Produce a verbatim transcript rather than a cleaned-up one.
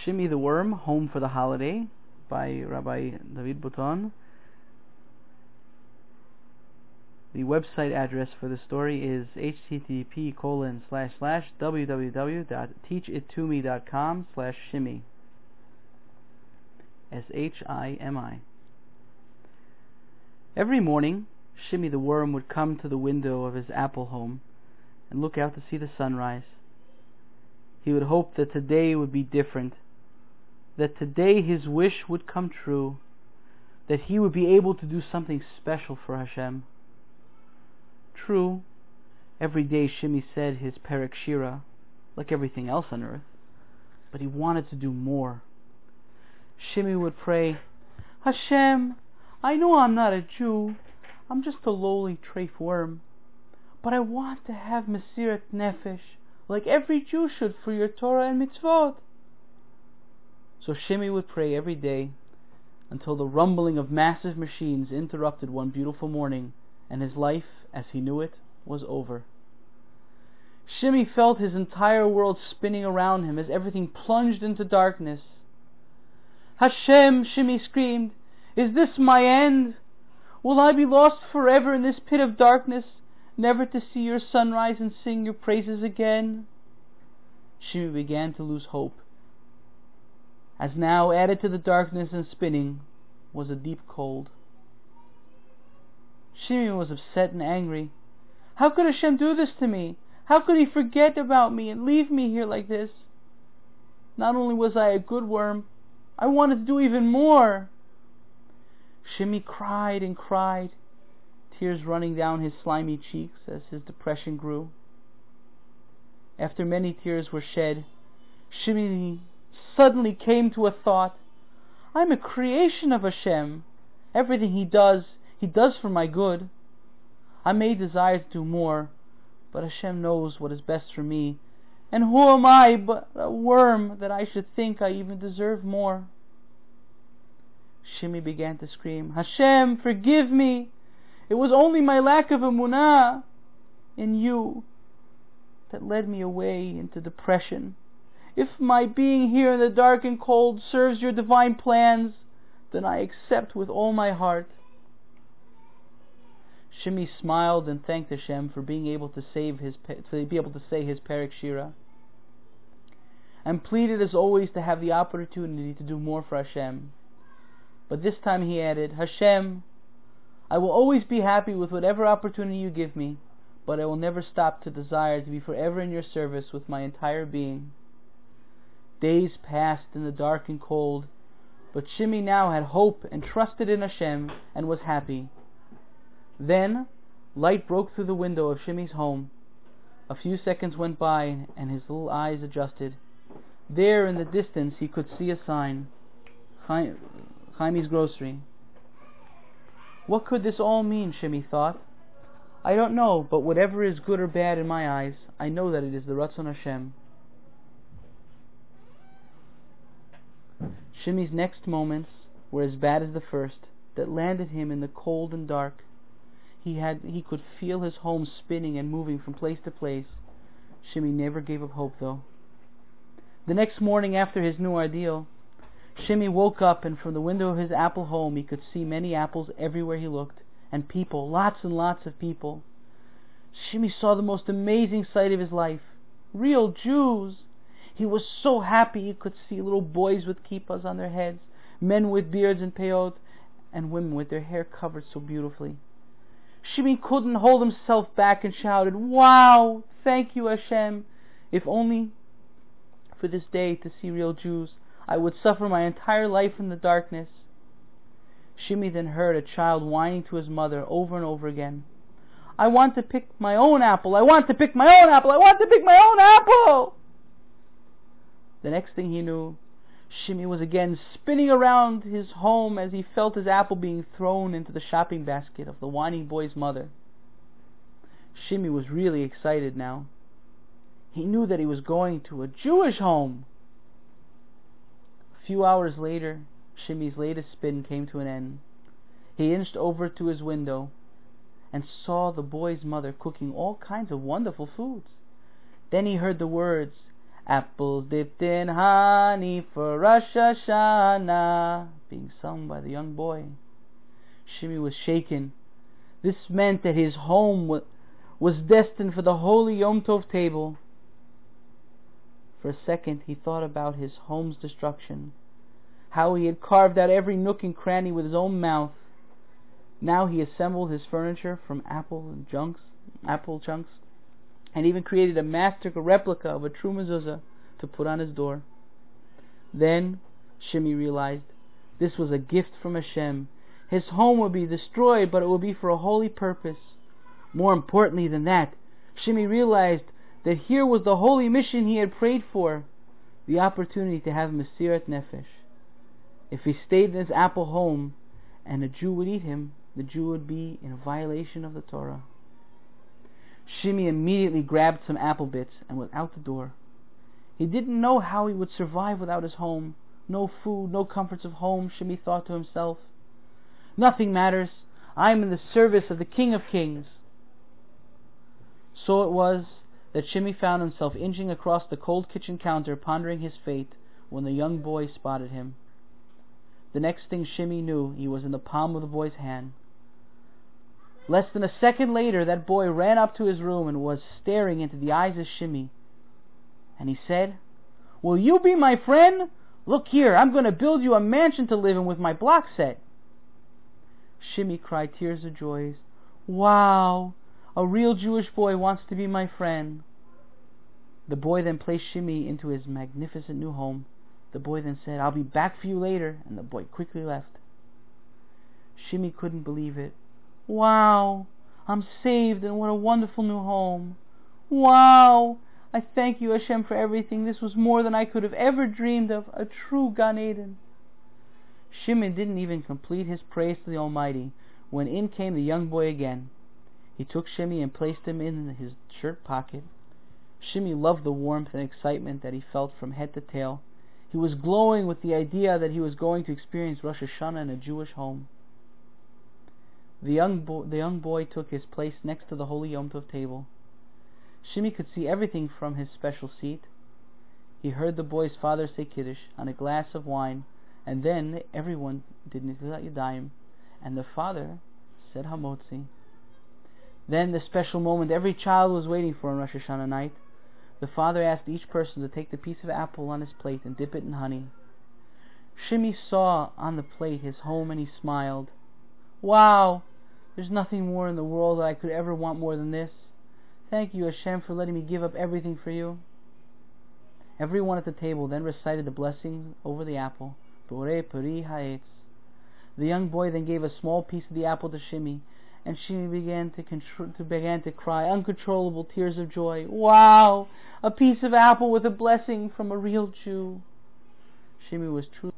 Shimmy the Worm, Home for the Holiday by Rabbi David Bouton. The website address for the story is http colon slash slash www dot teachittome dot com slash shimmy. S H I M I. Every morning, Shimmy the Worm would come to the window of his apple home and look out to see the sunrise. He would hope that today would be different, that today his wish would come true, that he would be able to do something special for Hashem. True, every day Shimmy said his Perek Shira, like everything else on earth, but he wanted to do more. Shimmy would pray, Hashem, I know I'm not a Jew, I'm just a lowly treif worm, but I want to have Mesirat Nefesh, like every Jew should for your Torah and mitzvot. So Shimmy would pray every day until the rumbling of massive machines interrupted one beautiful morning, and his life, as he knew it, was over. Shimmy felt his entire world spinning around him as everything plunged into darkness. Hashem, Shimmy screamed, is this my end? Will I be lost forever in this pit of darkness, never to see your sunrise and sing your praises again? Shimmy began to lose hope, as now added to the darkness and spinning was a deep cold. Shimmy was upset and angry. How could Hashem do this to me? How could he forget about me and leave me here like this? Not only was I a good worm, I wanted to do even more. Shimmy cried and cried, tears running down his slimy cheeks as his depression grew. After many tears were shed, Shimmy suddenly came to a thought. I'm a creation of Hashem. Everything he does, he does for my good. I may desire to do more, but Hashem knows what is best for me, and who am I but a worm that I should think I even deserve more? Shimmy began to scream, Hashem, forgive me! It was only my lack of emunah in you that led me away into depression. If my being here in the dark and cold serves your divine plans, then I accept with all my heart. Shimmy smiled and thanked Hashem for being able to save his, to be able to say his Perek Shira, and pleaded as always to have the opportunity to do more for Hashem. But this time he added, Hashem, I will always be happy with whatever opportunity you give me, but I will never stop to desire to be forever in your service with my entire being. Days passed in the dark and cold, but Shimmy now had hope and trusted in Hashem and was happy. Then, light broke through the window of Shimmy's home. A few seconds went by and his little eyes adjusted. There in the distance he could see a sign, Chaimi's Grocery. What could this all mean, Shimmy thought. I don't know, but whatever is good or bad in my eyes, I know that it is the Ratzon Hashem. Shimmy's next moments were as bad as the first, that landed him in the cold and dark. He had he could feel his home spinning and moving from place to place. Shimmy never gave up hope, though. The next morning after his new ordeal, Shimmy woke up, and from the window of his apple home he could see many apples everywhere he looked, and people, lots and lots of people. Shimmy saw the most amazing sight of his life. Real Jews! He was so happy he could see little boys with kippahs on their heads, men with beards and peyot, and women with their hair covered so beautifully. Shimmy couldn't hold himself back and shouted, Wow! Thank you, Hashem! If only for this day to see real Jews, I would suffer my entire life in the darkness. Shimmy then heard a child whining to his mother over and over again. I want to pick my own apple! I want to pick my own apple! I want to pick my own apple! The next thing he knew, Shimmy was again spinning around his home as he felt his apple being thrown into the shopping basket of the whining boy's mother. Shimmy was really excited now. He knew that he was going to a Jewish home. A few hours later, Shimmy's latest spin came to an end. He inched over to his window and saw the boy's mother cooking all kinds of wonderful foods. Then he heard the words, Apples dipped in honey for Rosh Hashanah, being sung by the young boy. Shimmy was shaken. This meant that his home was destined for the holy Yom Tov table. For a second he thought about his home's destruction, how he had carved out every nook and cranny with his own mouth. Now he assembled his furniture from apple and chunks, apple chunks, and even created a master replica of a true mezuzah to put on his door. Then Shimmy realized this was a gift from Hashem. His home would be destroyed, but it would be for a holy purpose. More importantly than that, Shimmy realized that here was the holy mission he had prayed for, the opportunity to have Mesirat Nefesh. If he stayed in his apple home and a Jew would eat him, the Jew would be in violation of the Torah. Shimmy immediately grabbed some apple bits and was out the door. He didn't know how he would survive without his home. No food, no comforts of home, Shimmy thought to himself. Nothing matters. I am in the service of the King of Kings. So it was that Shimmy found himself inching across the cold kitchen counter, pondering his fate, when the young boy spotted him. The next thing Shimmy knew, he was in the palm of the boy's hand. Less than a second later, that boy ran up to his room and was staring into the eyes of Shimmy. And he said, "Will you be my friend? Look here, I'm going to build you a mansion to live in with my block set." Shimmy cried tears of joy. "Wow! A real Jewish boy wants to be my friend." The boy then placed Shimmy into his magnificent new home. The boy then said, "I'll be back for you later," and the boy quickly left. Shimmy couldn't believe it. "Wow! I'm saved, and what a wonderful new home! Wow! I thank you, Hashem, for everything. This was more than I could have ever dreamed of, a true Gan Eden." Shimmy didn't even complete his praise to the Almighty when in came the young boy again. He took Shimmy and placed him in his shirt pocket. Shimmy loved the warmth and excitement that he felt from head to tail. He was glowing with the idea that he was going to experience Rosh Hashanah in a Jewish home. The young, bo- the young boy took his place next to the holy Yom Tov table. Shimmy could see everything from his special seat. He heard the boy's father say Kiddush on a glass of wine, and then everyone did Netilat Yadayim, and the father said Hamotzi. Then the special moment every child was waiting for on Rosh Hashanah night. The father asked each person to take the piece of apple on his plate and dip it in honey. Shimmy saw on the plate his home and he smiled. "Wow! There's nothing more in the world that I could ever want more than this. Thank you, Hashem, for letting me give up everything for you." Everyone at the table then recited the blessing over the apple. Borei Peri Ha'etz. The young boy then gave a small piece of the apple to Shimmy, and Shimmy began to, contr- to began to cry uncontrollable tears of joy. Wow! A piece of apple with a blessing from a real Jew. Shimmy was truly